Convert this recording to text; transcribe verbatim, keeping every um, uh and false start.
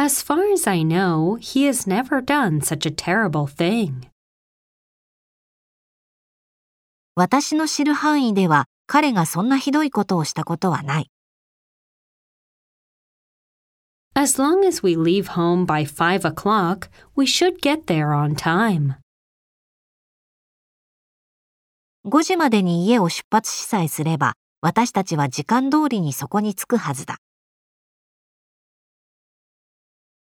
As far as I know, he has never done such a terrible thing. 私の知る範囲では彼がそんなひどいことをしたことはない。 As long as we leave home by five o'clock, we should get there on time. ごじまでに家を出発しさえすれば、私たちは時間通りにそこに着くはずだ。